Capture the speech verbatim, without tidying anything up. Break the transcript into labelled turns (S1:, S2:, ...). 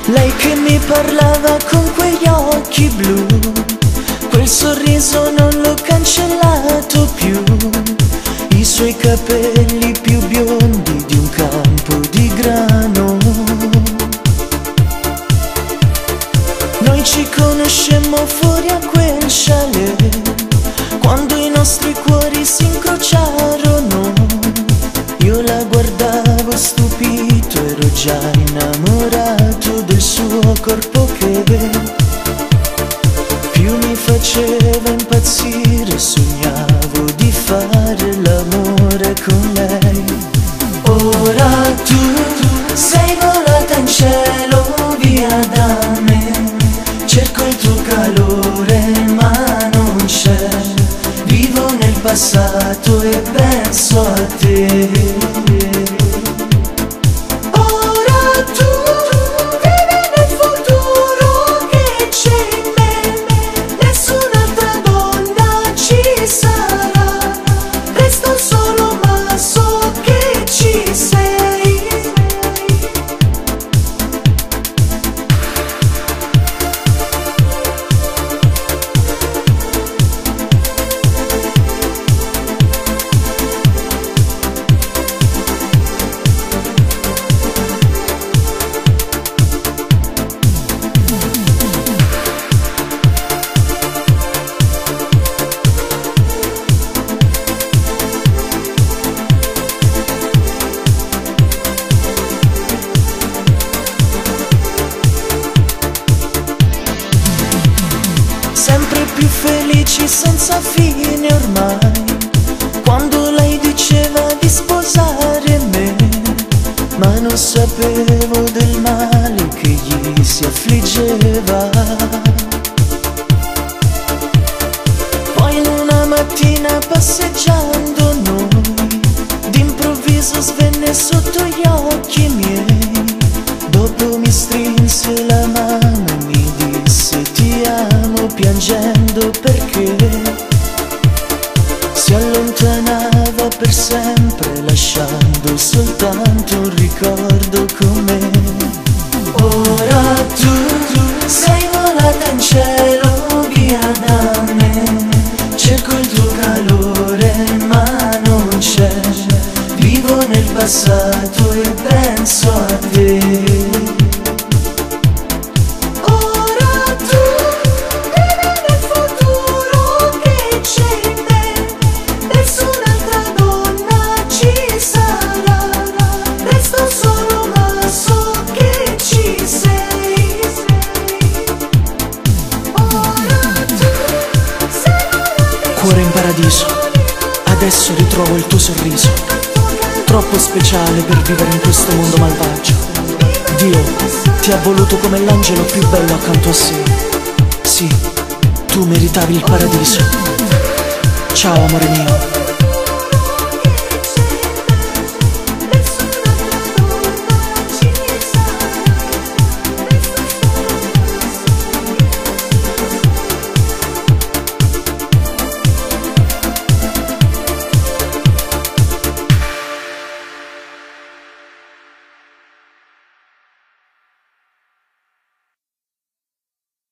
S1: Lei che mi parlava con quegli occhi blu, quel sorriso non l'ho cancellato più. I suoi capelli più biondi di un campo di grano. Noi ci conoscemmo fuori a quel chalet, quando i nostri cuori si incrociarono. Io la guardavo stupito, ero già innamorato del suo corpo che più mi faceva impazzire. Sognavo di fare l'amore con lei. Ora tu sei volata in cielo via da me, cerco il tuo calore ma non c'è. Vivo nel passato e penso a te. Ora tu vivi nel futuro che c'è in me, nessun'altra donna ci sarà. Resto solo ma so che ci sei. Sempre più felici senza fine ormai, quando lei diceva di sposare me, ma non sapevo del male che gli si affliggeva. Poi una mattina passeggiando noi, d'improvviso svenne sotto gli occhi miei. Dopo mi strinse la mano e mi disse ti amo, piangendo perché si allontanava per sempre, lasciando soltanto un ricordo con me. Ora tu sei volata in cielo via da me, cerco il tuo calore ma non c'è. Vivo nel passato e penso a te. Cuore in paradiso, adesso ritrovo il tuo sorriso, troppo speciale per vivere in questo mondo malvagio. Dio ti ha voluto come l'angelo più bello accanto a sé. Sì, tu meritavi il paradiso. Ciao amore mio.